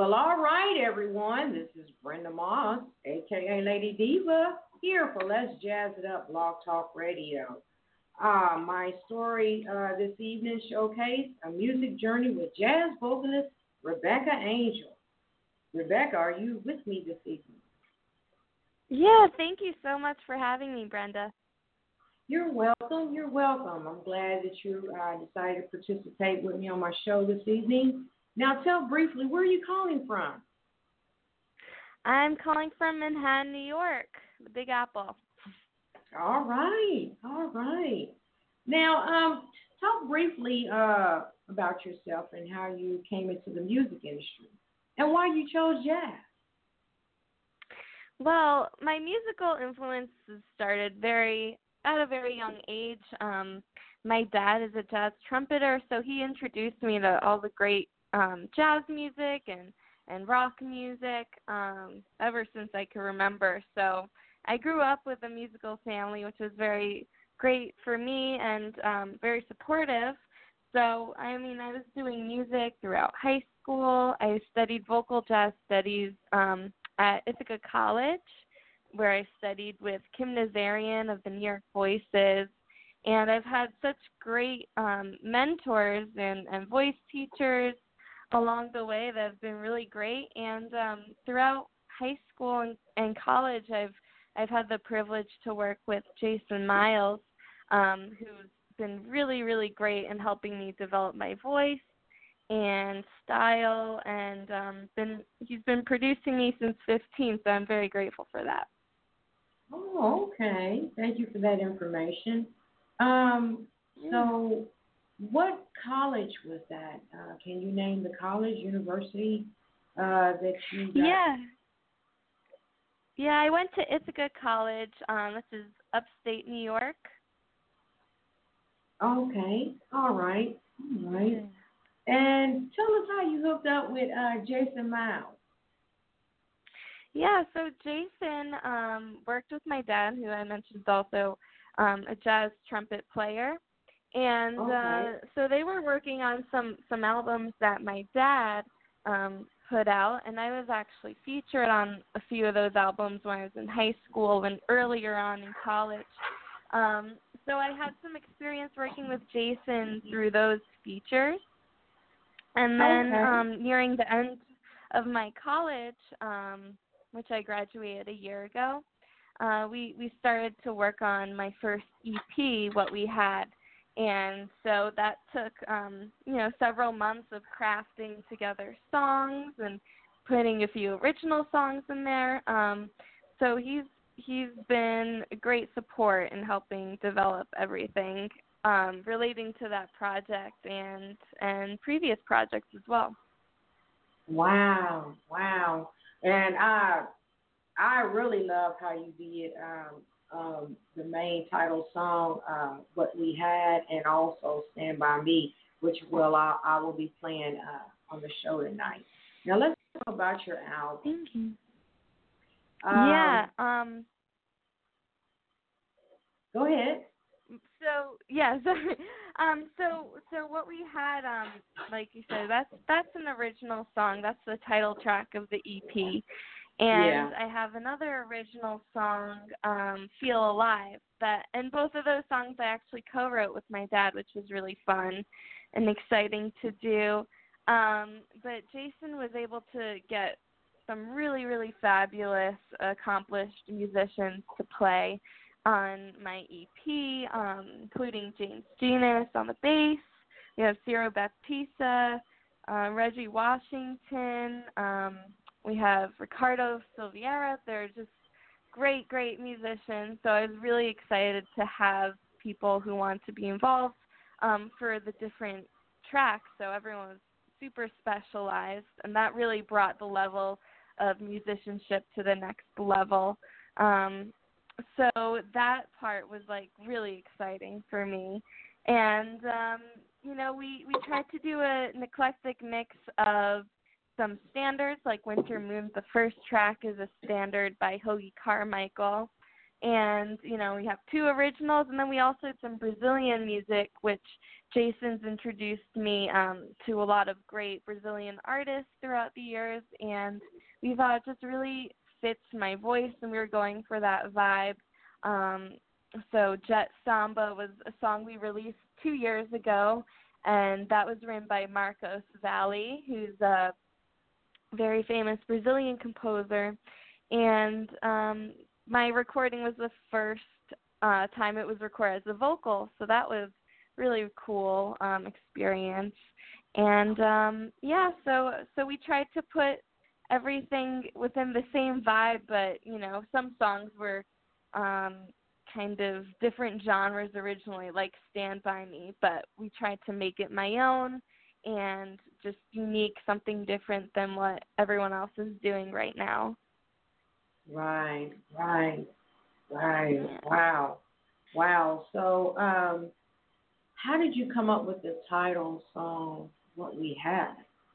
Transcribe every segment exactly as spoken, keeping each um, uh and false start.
Well, all right, everyone. This is Brenda Moss, aka Lady Diva, here for Let's Jazz It Up Blog Talk Radio. Uh, my story uh, this evening showcased a music journey with jazz vocalist Rebecca Angel. Rebecca, are you with me this evening? Yeah, thank you so much for having me, Brenda. You're welcome. You're welcome. I'm glad that you uh, decided to participate with me on my show this evening. Now, tell briefly, where are you calling from? I'm calling from Manhattan, New York, the Big Apple. All right. All right. Now, um, talk briefly uh, about yourself and how you came into the music industry and why you chose jazz. Well, my musical influences started very at a very young age. Um, my dad is a jazz trumpeter, so he introduced me to all the great um, jazz music and, and rock music um, ever since I can remember. So I grew up with a musical family, which was very great for me and um, very supportive. So, I mean, I was doing music throughout high school. I studied vocal jazz studies um, at Ithaca College, where I studied with Kim Nazarian of the New York Voices. And I've had such great um, mentors and, and voice teachers along the way that have been really great. And um, throughout high school and, and college, I've I've had the privilege to work with Jason Miles, um, who's been really, really great in helping me develop my voice and style, and um, been he's been producing me since fifteen, so I'm very grateful for that. Oh, okay. Thank you for that information. Um, so, what college was that? Uh, can you name the college, university uh, that you got? Yeah. Yeah, I went to Ithaca College. Um, this is upstate New York. Okay. All right. All right. And tell us how you hooked up with uh, Jason Miles. Yeah, so Jason um, worked with my dad, who I mentioned is also um, a jazz trumpet player. And Okay. uh, so they were working on some, some albums that my dad um, put out, and I was actually featured on a few of those albums when I was in high school and earlier on in college. Um, so I had some experience working with Jason through those features. And then Okay. um, nearing the end of my college, um, which I graduated a year ago, uh, we, we started to work on my first E P, What We Had. And so that took, um, you know, several months of crafting together songs and putting a few original songs in there. Um, so he's he's been a great support in helping develop everything um, relating to that project and and previous projects as well. Wow. Wow. And I I really love how you did um, um, the main title song, uh, What We Had, and also Stand By Me, which will I, I will be playing uh, on the show tonight. Now let's talk about your album. Thank you. Um, Yeah. Um, go ahead. So yeah, so um, so so what we had, um, like you said, that's that's an original song. That's the title track of the E P, and Yeah. I have another original song, um, Feel Alive. That and both of those songs I actually co-wrote with my dad, which was really fun and exciting to do. Um, but Jason was able to get some really really fabulous, accomplished musicians to play on my E P, um, including James Genus on the bass. We have Ciro Baptista, uh, Reggie Washington. Um, we have Ricardo Silveira. They're just great, great musicians. So I was really excited to have people who want to be involved um, for the different tracks. So everyone was super specialized, and that really brought the level of musicianship to the next level. Um, So that part was like really exciting for me, and um, you know we, we tried to do a, an eclectic mix of some standards, like Winter Moon. The first track is a standard by Hoagy Carmichael, and you know we have two originals, and then we also had some Brazilian music, which Jason's introduced me um, to a lot of great Brazilian artists throughout the years, and we thought it just really fits my voice, and we were going for that vibe. Um, so Jet Samba was a song we released two years ago, and that was written by Marcos Valle, who's a very famous Brazilian composer. And um, my recording was the first uh, time it was recorded as a vocal, so that was really cool um, experience. And um, yeah, so so we tried to put everything within the same vibe, but you know, some songs were um, kind of different genres originally, like Stand By Me, but we tried to make it my own and just unique, something different than what everyone else is doing right now. Right, right, right. Yeah. Wow, wow. So, um, how did you come up with the title song, What We Had?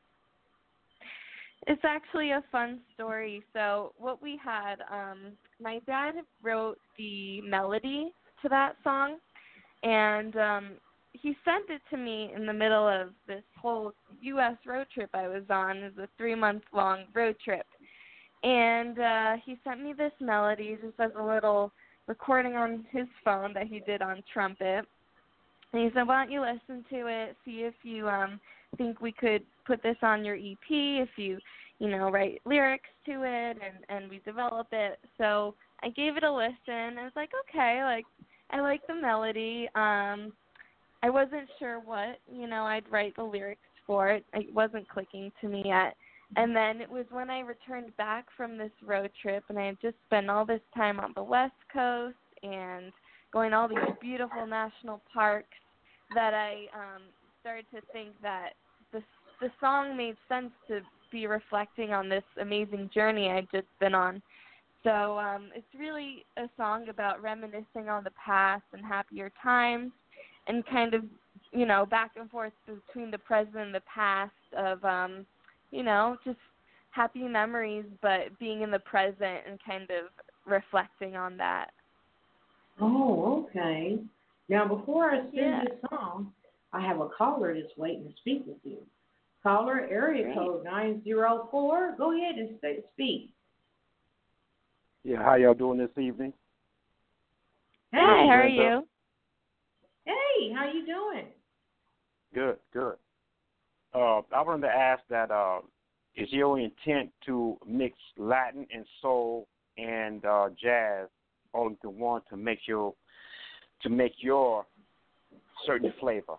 It's actually a fun story. So what we had, um, my dad wrote the melody to that song, and um, he sent it to me in the middle of this whole U S road trip I was on. It was a three-month-long road trip. And uh, he sent me this melody just as a little recording on his phone that he did on trumpet. And he said, why don't you listen to it, see if you um, think we could put this on your E P, if you, you know, write lyrics to it, and, and we develop it. So I gave it a listen. I was like, okay, like, I like the melody. Um, I wasn't sure what, you know, I'd write the lyrics for it. It wasn't clicking to me yet. And then it was when I returned back from this road trip, and I had just spent all this time on the West Coast and going to all these beautiful national parks, that I um, started to think that the the song made sense to be reflecting on this amazing journey I'd just been on. So um, it's really a song about reminiscing on the past and happier times, and kind of, you know, back and forth between the present and the past of, um, you know, just happy memories, but being in the present and kind of reflecting on that. Oh, okay. Now, before I sing Yeah. this song, I have a caller that's waiting to speak with you. Caller, area Great. code nine zero four. Go ahead and say, speak. Yeah, how y'all doing this evening? Hey, Hi, how are Brenda. you? Hey, how you doing? Good, good. Uh, I wanted to ask that, uh, is your intent to mix Latin and soul and uh, jazz all into one to make your to make your certain flavor?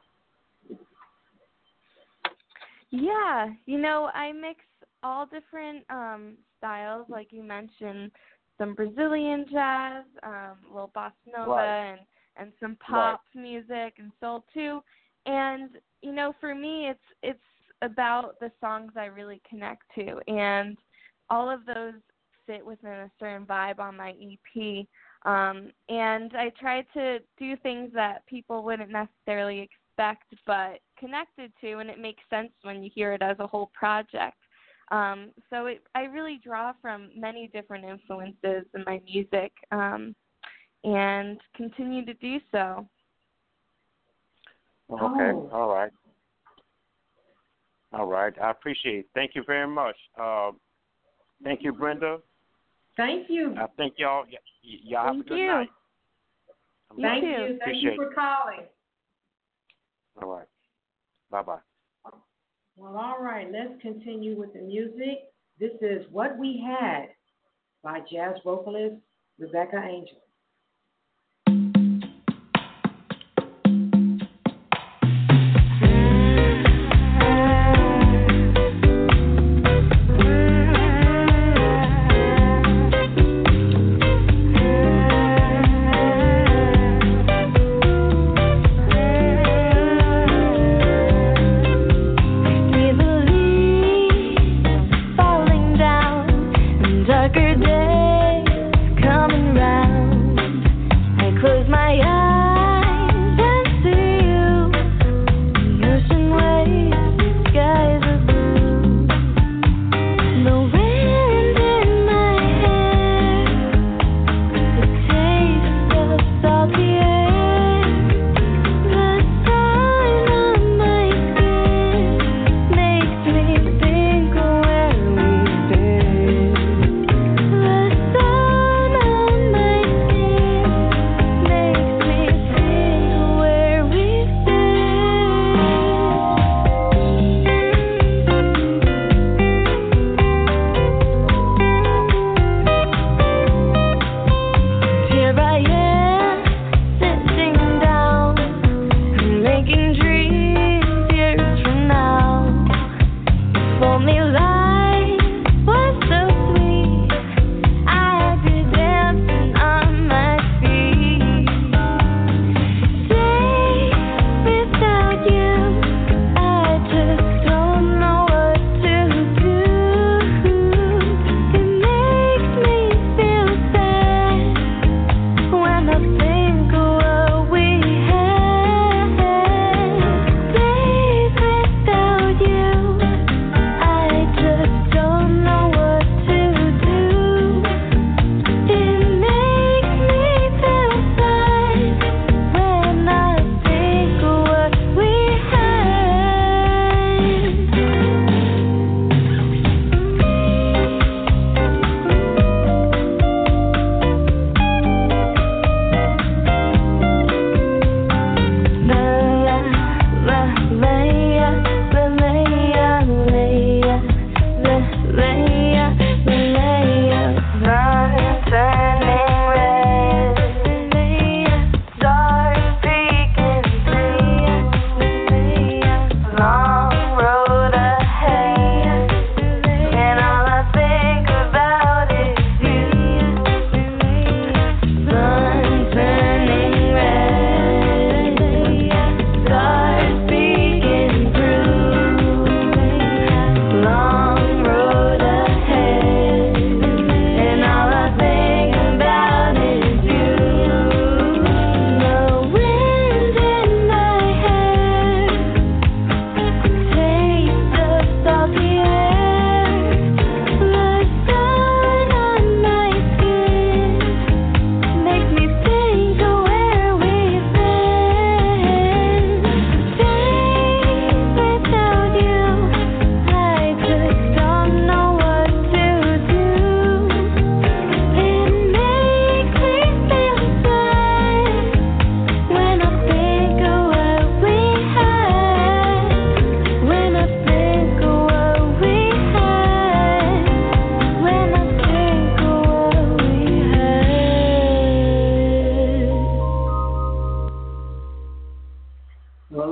Yeah, you know, I mix all different um, styles, like you mentioned, some Brazilian jazz, um, a little bossa nova, Right. and, and some pop music and soul too. And, you know, for me, it's it's about the songs I really connect to, and all of those fit within a certain vibe on my E P. Um, and I try to do things that people wouldn't necessarily expect, but connected to, and it makes sense when you hear it as a whole project. Um, so it, I really draw from many different influences in my music, um, and continue to do so. Okay, Oh. all right. All right, I appreciate it. Thank you very much. Uh, thank you, Brenda. Thank you. I think y'all, y- y- y'all have a Thank good you. night. You Thank too. you. Thank Appreciate you for calling. All right. Bye-bye. Well, all right. Let's continue with the music. This is What We Had by jazz vocalist Rebecca Angel. Falling down and darker days coming round.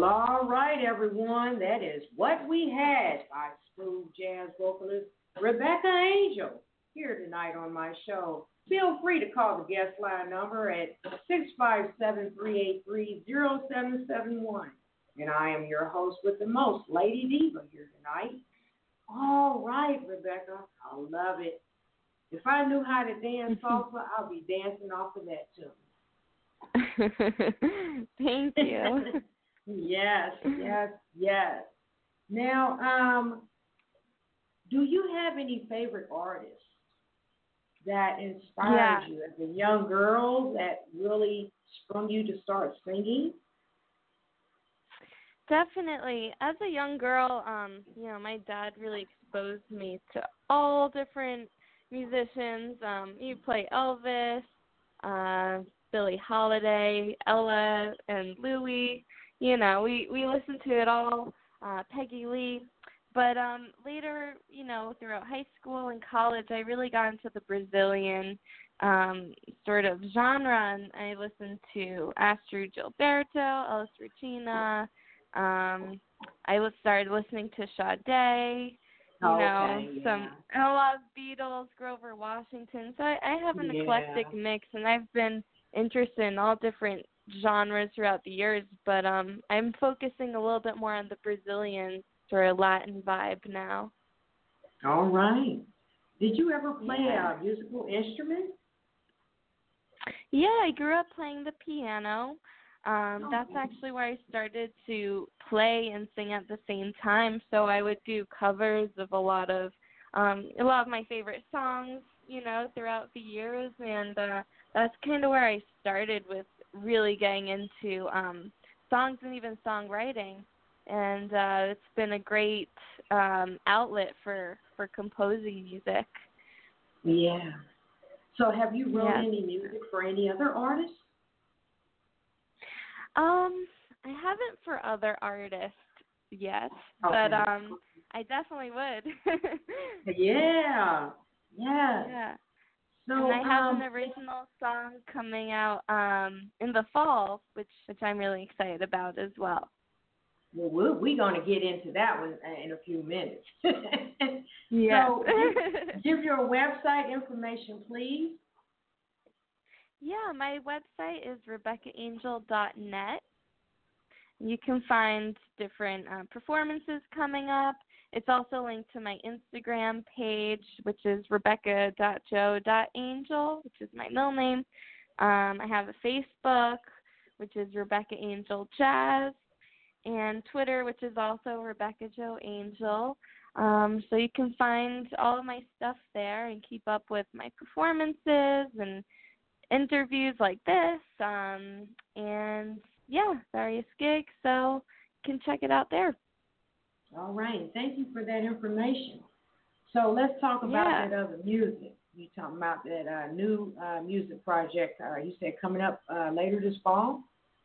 Well, all right, everyone. That is What We Had by smooth jazz vocalist Rebecca Angel here tonight on my show. Feel free to call the guest line number at six five seven, three eight three, zero seven seven one. And I am your host with the most, Lady Diva, here tonight. All right, Rebecca. I love it. If I knew how to dance salsa, I'll be dancing off of that tune. Thank you. Yes, yes, yes. Now, um, do you have any favorite artists that inspired yeah. you as a young girl that really sprung you to start singing? Definitely. As a young girl, um, you know, my dad really exposed me to all different musicians. Um, you play Elvis, uh, Billie Holiday, Ella, and Louie. You know, we, we listened to it all, uh, Peggy Lee. But um, later, you know, throughout high school and college, I really got into the Brazilian um, sort of genre, and I listened to Astrud Gilberto, Elis Regina. Um, I was started listening to Sade, you okay, know, yeah. some and a lot of Beatles, Grover Washington. So I, I have an yeah. eclectic mix, and I've been interested in all different genres throughout the years. But um, I'm focusing a little bit more on the Brazilian sort of Latin vibe now. All right. Did you ever play yeah. a musical instrument? Yeah, I grew up playing the piano. Um, oh. That's actually where I started to play and sing at the same time. So I would do covers of a lot of um, a lot of my favorite songs, you know, throughout the years, and uh, that's kind of where I started with really getting into um, songs and even songwriting. And uh, it's been a great um, outlet for, for composing music. Yeah. So have you wrote yeah. any music for any other artists? Um, I haven't for other artists yet, okay. but um, I definitely would. yeah. Yeah. Yeah. So and I have um, an original song coming out um, in the fall, which which I'm really excited about as well. Well, we're, we're going to get into that one in a few minutes. Yeah. So give, give your website information, please. Yeah, my website is rebecca angel dot net. You can find different uh, performances coming up. It's also linked to my Instagram page, which is rebecca dot joe dot angel, which is my middle name. Um, I have a Facebook, which is Rebecca Angel Jazz, and Twitter, which is also Rebecca Joe Angel. Um, so you can find all of my stuff there and keep up with my performances and interviews like this, um, and yeah, various gigs. So you can check it out there. All right. Thank you for that information. So let's talk about yeah. that other music. You talking about that uh, new uh, music project? Uh, you said coming up uh, later this fall.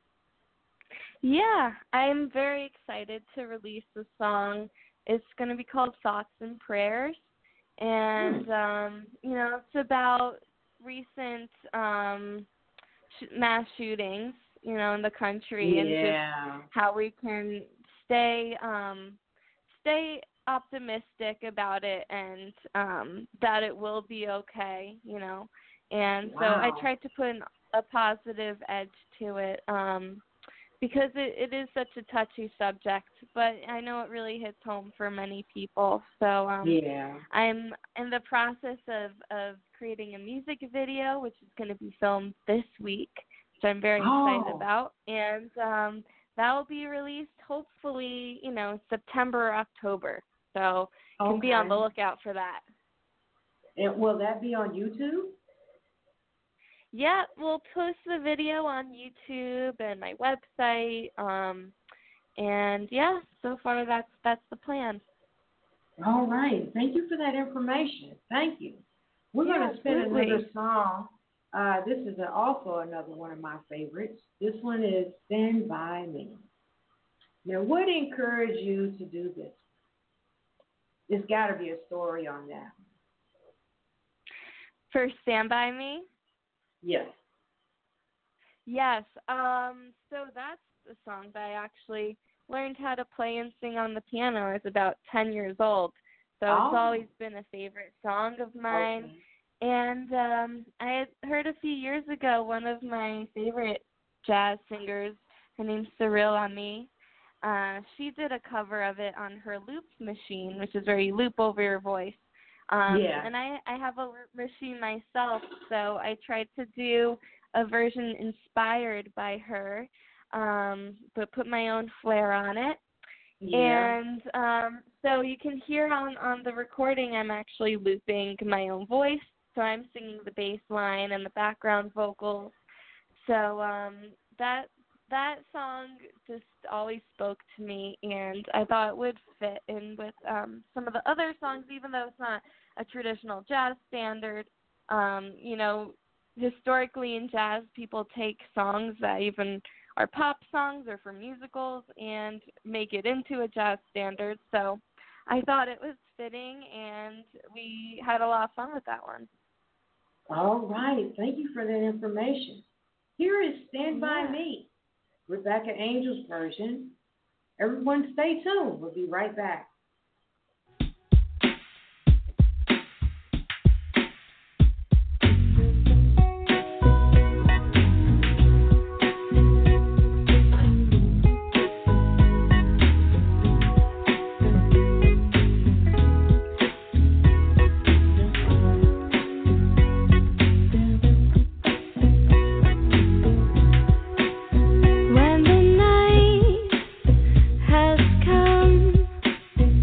Yeah, I'm very excited to release the song. It's going to be called Thoughts and Prayers, and hmm. um, you know, it's about recent um, sh- mass shootings, you know, in the country, yeah. and just how we can stay um, stay optimistic about it, and um, that it will be okay, you know. And wow. so I tried to put an, a positive edge to it. Um, Because it, it is such a touchy subject, but I know it really hits home for many people. So um, yeah. I'm in the process of, of creating a music video, which is going to be filmed this week, which I'm very oh. excited about. And um, that will be released hopefully, you know, September or October. So you can okay. be on the lookout for that. And will that be on YouTube? Yeah, we'll post the video on YouTube and my website. Um, and yeah, so far that's that's the plan. All right. Thank you for that information. Thank you. We're yeah, going to spin absolutely. another song. Uh, this is a, also another one of my favorites. This one is Stand By Me. Now, what encouraged you to do this? There's got to be a story on that. For Stand By Me? Yes. Yes. Um, so that's a song that I actually learned how to play and sing on the piano. I was about ten years old. So oh. it's always been a favorite song of mine. Okay. And um, I had heard a few years ago one of my favorite jazz singers, her name's Cyril Ami. Uh, she did a cover of it on her loop machine, which is where you loop over your voice. Um, yeah. And I, I have a loop machine myself, so I tried to do a version inspired by her, um, but put my own flair on it. Yeah. And um, so you can hear on, on the recording I'm actually looping my own voice, so I'm singing the bass line and the background vocals. So um, that that song just always spoke to me, and I thought it would fit in with um, some of the other songs, even though it's not a traditional jazz standard. Um, you know, historically in jazz, people take songs that even are pop songs or for musicals and make it into a jazz standard. So I thought it was fitting, and we had a lot of fun with that one. All right. Thank you for that information. Here is Stand By Yeah. Me, Rebecca Angel's version. Everyone stay tuned. We'll be right back. When the night has come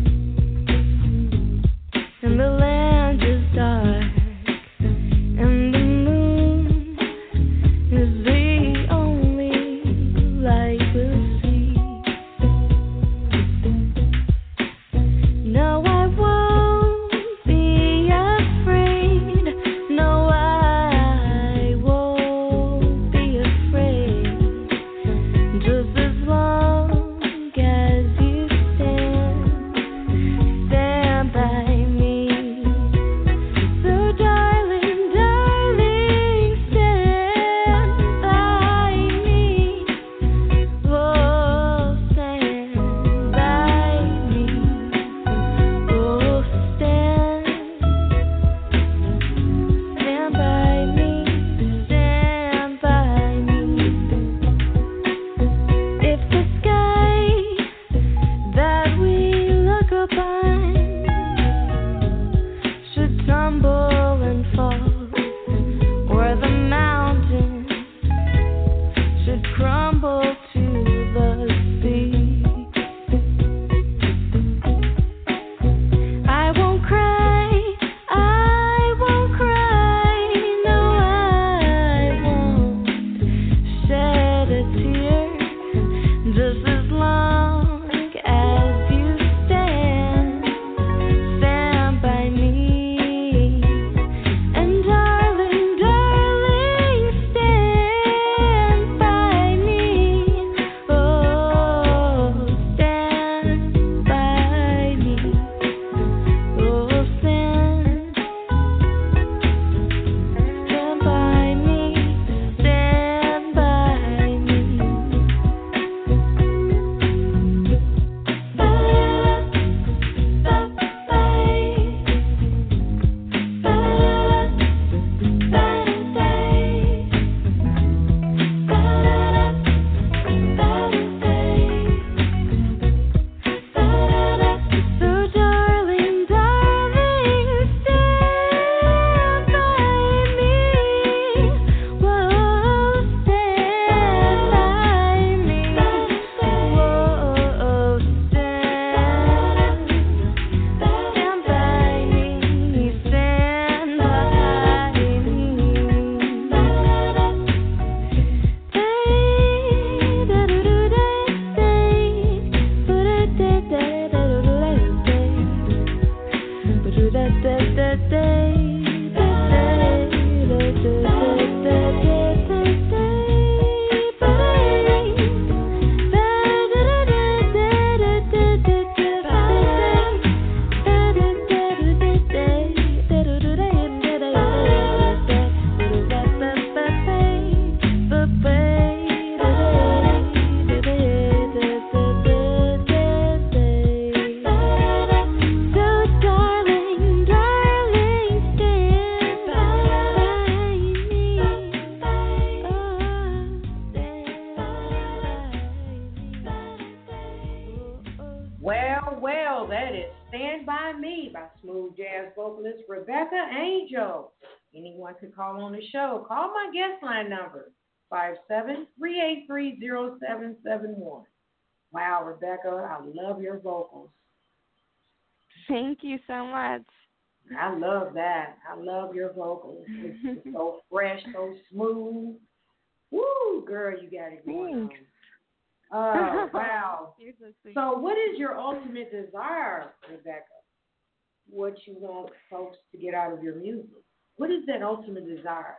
Well, well, that is Stand By Me by smooth jazz vocalist Rebecca Angel. Anyone could call on the show. Call my guest line number, five seven three eight three zero seven seven one. Wow, Rebecca, I love your vocals. Thank you so much. I love that. I love your vocals. It's, it's so fresh, so smooth. Woo, girl, you got it going Thanks. on. Oh, wow. You're so sweet. So what is your ultimate desire, Rebecca? What you want folks to get out of your music? What is that ultimate desire?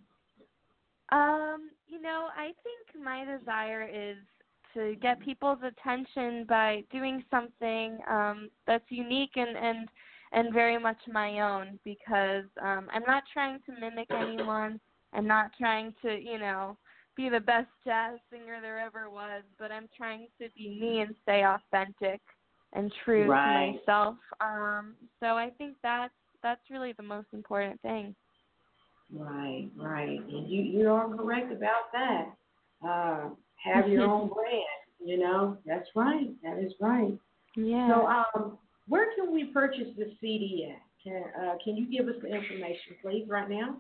Um, you know, I think my desire is to get people's attention by doing something um, that's unique and, and and very much my own, because um, I'm not trying to mimic anyone. I'm not trying to, you know, be the best jazz singer there ever was, but I'm trying to be me and stay authentic and true Right. to myself. Um, so I think that's that's really the most important thing. Right, right. And you, you are correct about that. Uh, have your own brand, you know. That's right. That is right. Yeah. So um, where can we purchase the C D at? Can, uh, can you give us the information, please, right now?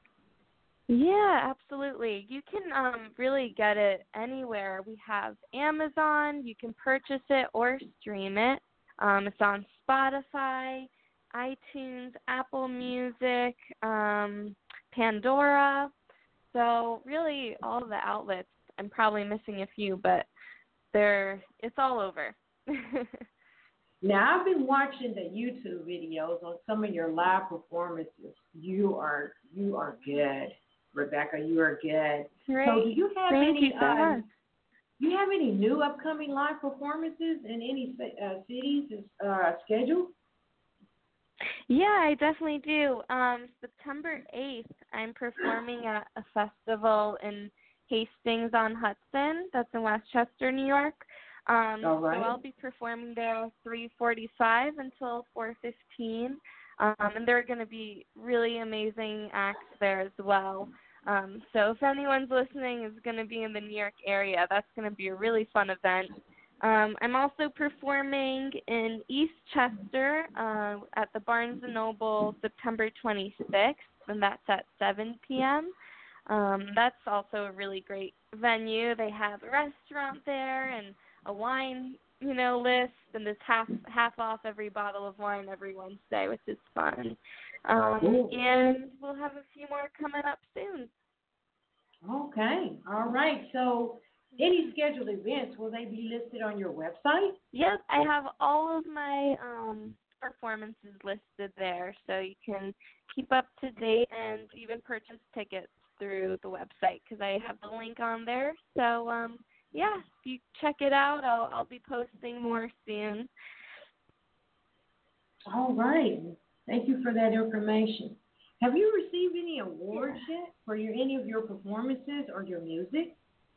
Yeah, absolutely. You can um, really get it anywhere. We have Amazon. You can purchase it or stream it. Um, it's on Spotify, iTunes, Apple Music, um, Pandora. So really all the outlets. I'm probably missing a few, but they're it's all over. Now, I've been watching the YouTube videos on some of your live performances. You are you are good, Rebecca. You are good. Great. So, do you have Thank any? you so uh, much. Do you have any new upcoming live performances in any uh, cities uh, scheduled? Yeah, I definitely do. Um, September eighth, I'm performing at a festival in Hastings on Hudson. That's in Westchester, New York. Um, All right. So I'll be performing there three forty-five until four fifteen. Um, and there are going to be really amazing acts there as well. Um, so if anyone's listening is going to be in the New York area, that's going to be a really fun event. Um, I'm also performing in East Chester uh, at the Barnes and Noble September twenty-sixth, and that's at seven p.m. Um, that's also a really great venue. They have a restaurant there and a wine, you know, list, and it's half half off every bottle of wine every Wednesday, which is fun. Um, and we'll have a few more coming up soon. Okay. All right. So, any scheduled events, will they be listed on your website? Yep, I have all of my um, performances listed there, so you can keep up to date and even purchase tickets through the website because I have the link on there. So, um, yeah, if you check it out, I'll, I'll be posting more soon. All right. Thank you for that information. Have you received any awards Yeah. yet for your, any of your performances or your music?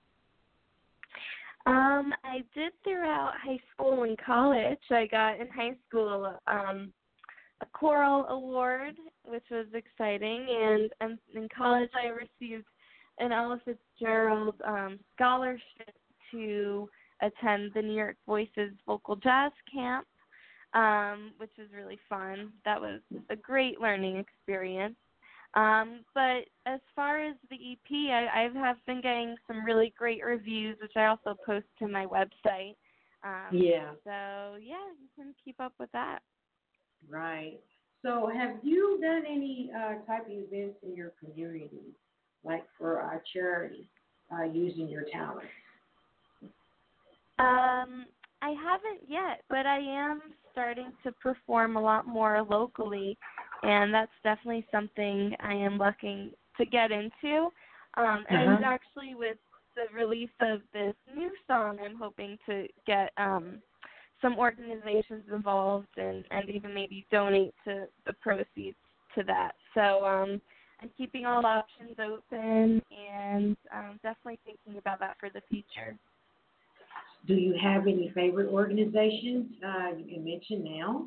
Um, I did throughout high school and college. I got in high school um, a choral award, which was exciting, and, and in college I received an Ella Fitzgerald um, scholarship to attend the New York Voices Vocal Jazz Camp, um, which was really fun. That was a great learning experience. Um, but as far as the E P, I, I have been getting some really great reviews, which I also post to my website. Um, Yeah. So, yeah, you can keep up with that. Right. So have you done any uh, type of events in your community, like for our charity, uh, using your talent? Um, I haven't yet, but I am starting to perform a lot more locally, and that's definitely something I am looking to get into. Um, and Uh-huh. actually, with the release of this new song, I'm hoping to get um, some organizations involved and, and even maybe donate to the proceeds to that. So um, I'm keeping all options open and um, definitely thinking about that for the future. Do you have any favorite organizations uh, you can mention now?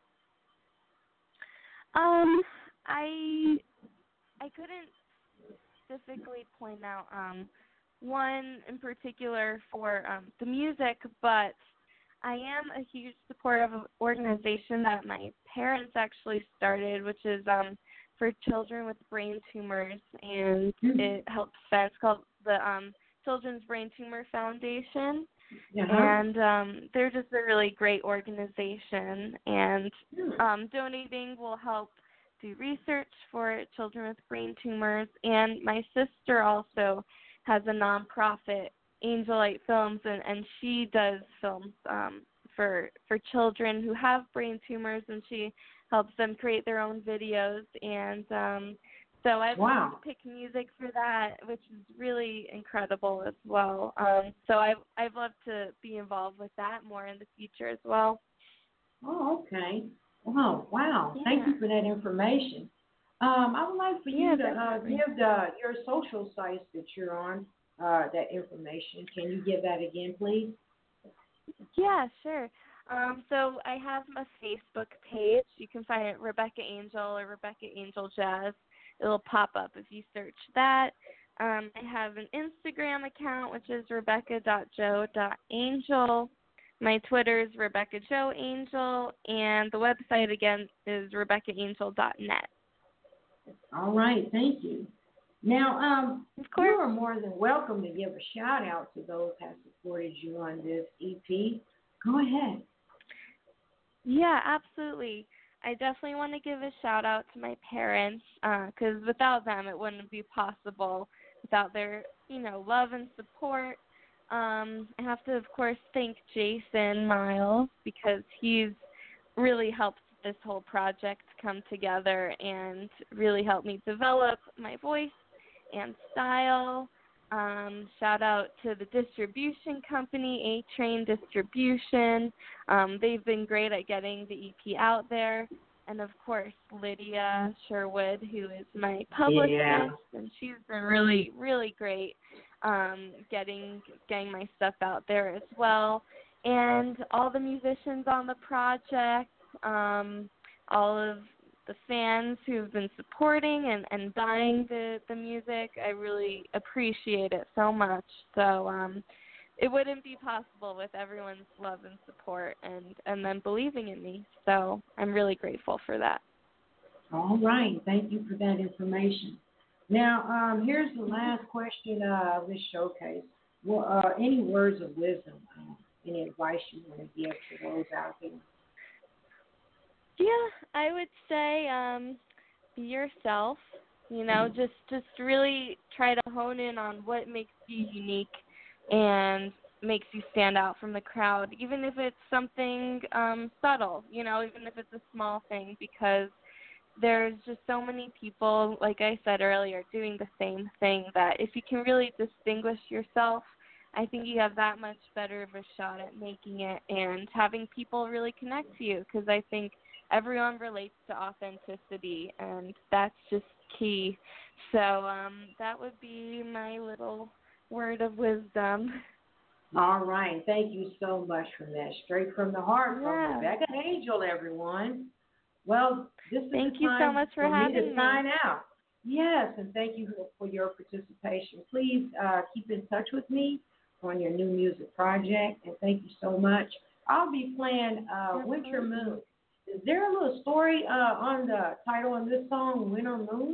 Um, I I couldn't specifically point out um, one in particular for um, the music, but I am a huge supporter of an organization that my parents actually started, which is um, for children with brain tumors, and Mm-hmm. it helps. It's called the um, Children's Brain Tumor Foundation, Uh-huh. and um, they're just a really great organization. And Hmm. um, donating will help do research for children with brain tumors. And my sister also has a nonprofit, Angelite Films, and, and she does films um, for for children who have brain tumors, and she helps them create their own videos. And um, so I've Wow. pick music for that, which is really incredible as well. Um, so I've I've loved to be involved with that more in the future as well. Oh, okay. Wow, wow. Yeah. Thank you for that information. Um, I would like for Yeah, you to uh, definitely. give the your social sites that you're on uh, that information. Can you give that again, please? Yeah, sure. Um, so I have a Facebook page. You can find it Rebecca Angel or Rebecca Angel Jazz. It'll pop up if you search that. Um, I have an Instagram account, which is rebecca dot joe dot angel. My Twitter is Rebecca Joe Angel, and the website again is rebecca angel dot net. All right, thank you. Now, um, Of you course. are more than welcome to give a shout out to those that have supported you on this E P. Go ahead. Yeah, absolutely. I definitely want to give a shout out to my parents because without them, it wouldn't be possible. Without their, you know, love and support. Um, I have to, of course, thank Jason Miles because he's really helped this whole project come together and really helped me develop my voice and style. Um, shout out to the distribution company, A-Train Distribution. Um, they've been great at getting the E P out there. And, of course, Lydia Sherwood, who is my publicist, Yeah. and she's been really, really great um, getting getting my stuff out there as well. And all the musicians on the project, um, all of the fans who've been supporting and, and buying the, the music. I really appreciate it so much. So um, it wouldn't be possible with everyone's love and support and, and them believing in me. So I'm really grateful for that. All right. Thank you for that information. Now, um, here's the last question uh, of this showcase. Well, uh, any words of wisdom, uh, any advice you want to give to those out there? Yeah, I would say um, be yourself. You know, just just really try to hone in on what makes you unique and makes you stand out from the crowd, even if it's something um, subtle. You know, even if it's a small thing, because there's just so many people, like I said earlier, doing the same thing that if you can really distinguish yourself, I think you have that much better of a shot at making it and having people really connect to you, because I think everyone relates to authenticity, and that's just key. So um, that would be my little word of wisdom. All right. Thank you so much for that. Straight from the heart Yeah. from Rebecca Angel, everyone. Well, this is Thank the you so time much for for me having to me. sign out. Yes, and thank you for, for your participation. Please uh, keep in touch with me on your new music project, and thank you so much. I'll be playing uh, Winter Moon. Is there a little story uh, on the title of this song, Winter Moon?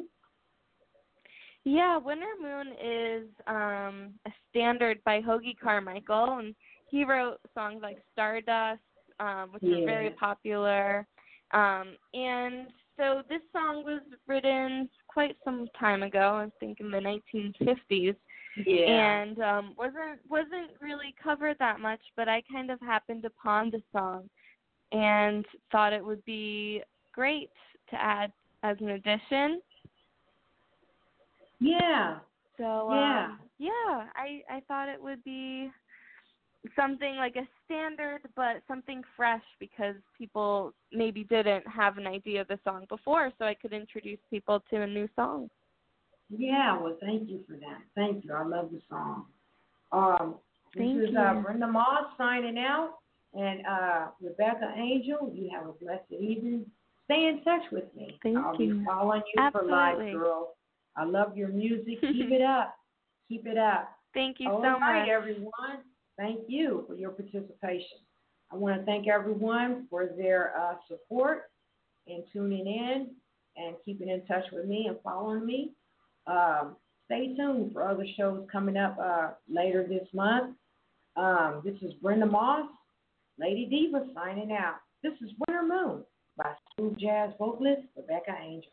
Yeah, Winter Moon is um, a standard by Hoagie Carmichael, and he wrote songs like Stardust, um, which Yeah. are very popular. Um, and so this song was written quite some time ago, I think in the nineteen fifties. Yeah. And um, wasn't wasn't really covered that much, but I kind of happened upon the song and thought it would be great to add as an addition. Yeah. So Yeah. um, yeah, I I thought it would be something like a standard, but something fresh because people maybe didn't have an idea of the song before, so I could introduce people to a new song. Yeah, well, thank you for that. Thank you. I love the song. Um, this Thank is you. uh, Brenda Moss signing out, and uh, Rebecca Angel. You have a blessed evening. Stay in touch with me. Thank I'll you. be following you Absolutely. for life, girl. I love your music. Keep it up. Keep it up. Thank you All so right, much. everyone. Thank you for your participation. I want to thank everyone for their uh, support and tuning in and keeping in touch with me and following me. Um, stay tuned for other shows coming up uh, later this month. Um, this is Brenda Moss, Lady Diva, signing out. This is Winter Moon by smooth jazz vocalist Rebecca Angel.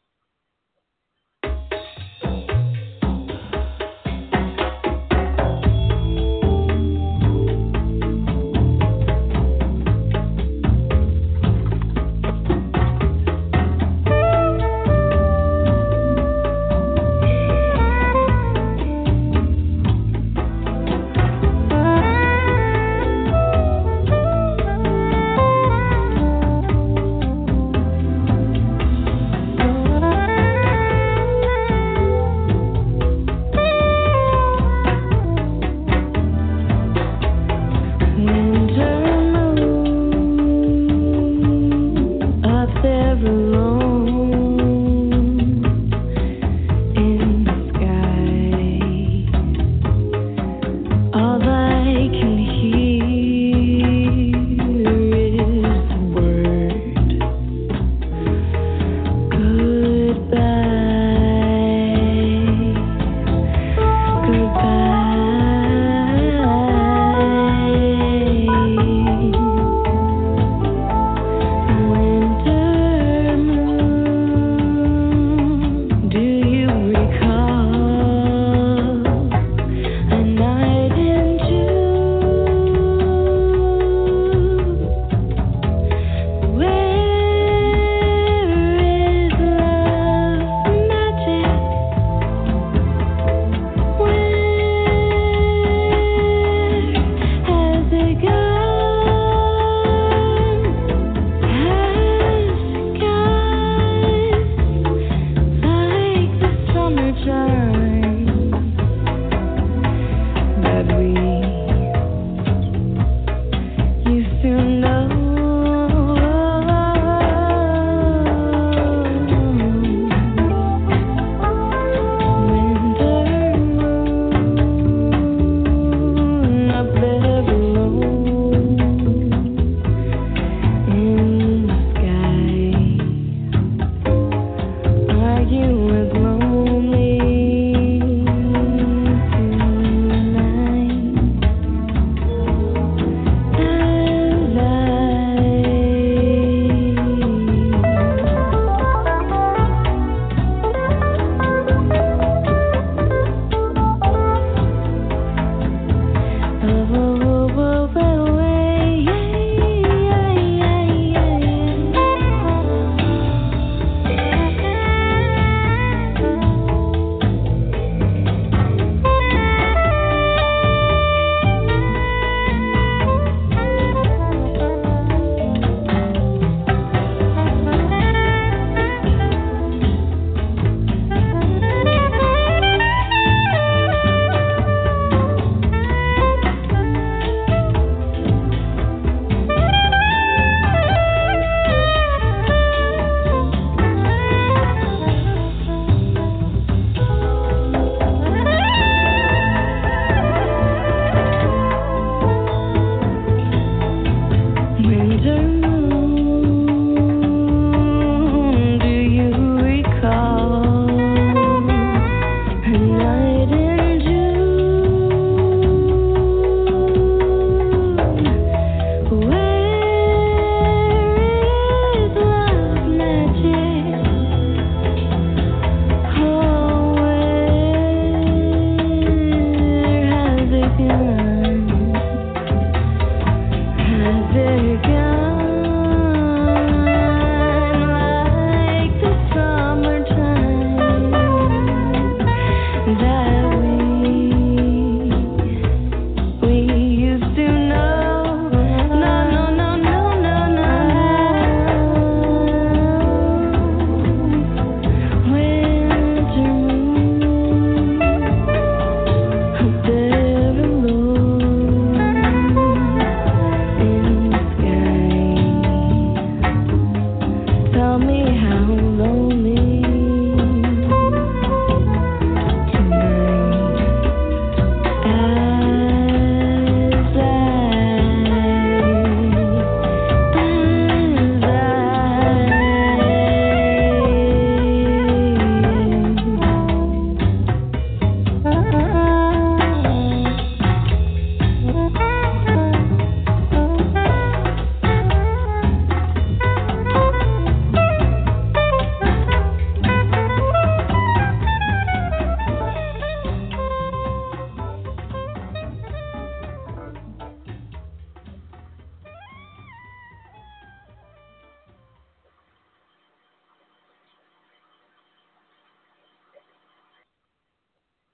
Winter